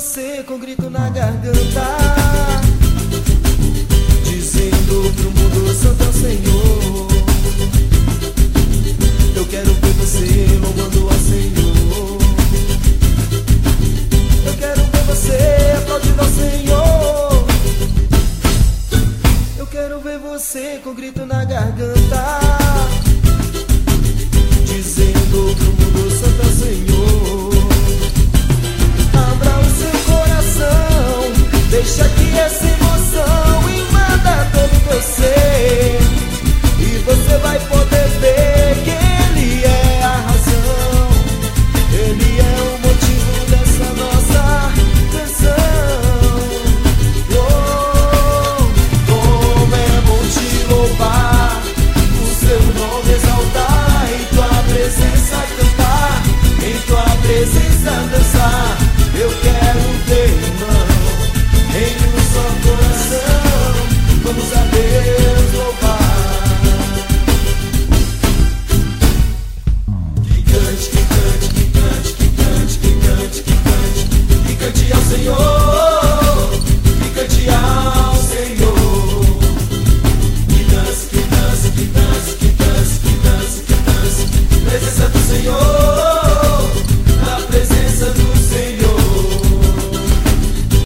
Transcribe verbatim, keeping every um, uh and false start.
você com grito na garganta, dizendo pro mundo: Santo é o Senhor. Eu quero ver você louvando ao Senhor. Eu quero ver você aplaudindo ao Senhor. Eu quero ver você com grito na garganta, dizendo pro mundo: Santo é o Senhor. Abra o seu coração, deixa que essa emoção invada todo o teu ser, e você vai poder ver que Ele é a razão, Ele é o motivo dessa nossa canção. Oh, como é bom te louvar, o seu nome exaltar, em tua presença cantar, em tua presença dançar.